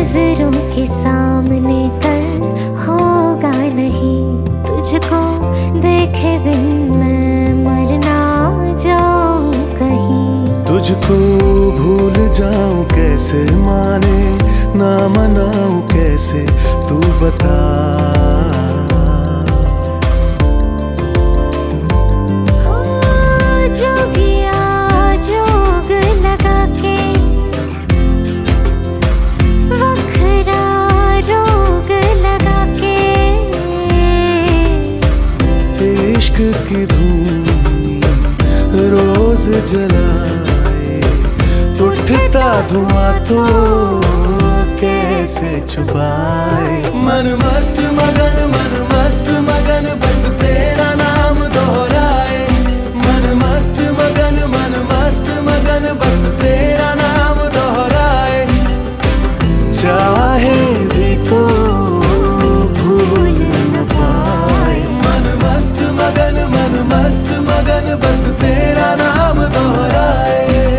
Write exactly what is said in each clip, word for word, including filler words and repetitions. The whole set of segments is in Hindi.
नजरों के सामने कल होगा नहीं, तुझको देखे बिन मैं मर ना जाऊं कहीं। तुझको भूल जाऊं कैसे, माने ना मनाऊं कैसे, तू बता। जोगिया जोग लगा के वखरा रोग लगा के, इश्क की धूनी रोज जलाए, उठता धुआं तो कैसे छुपाए। मन मस्त मगन मन मस्त मगन बस तेरा नाम दोहराए। मन मस्त मगन मन मस्त मगन बस तेरा नाम दोहराए। चाहे भी तो भूल न पाए। मन मस्त मगन मन मस्त मगन बस तेरा नाम दोहराए।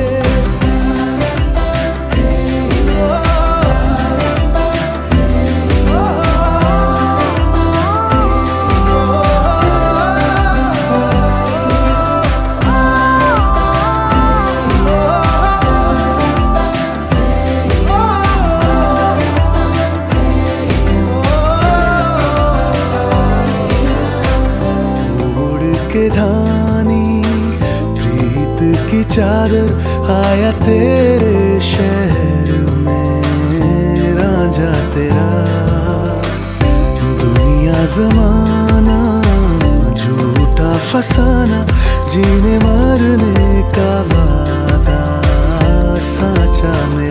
के धानी प्रीत की चादर आया तेरे शहर में रांझा तेरा। दुनिया जमाना झूठा फसाना, जीने मरने का वादा साचा में।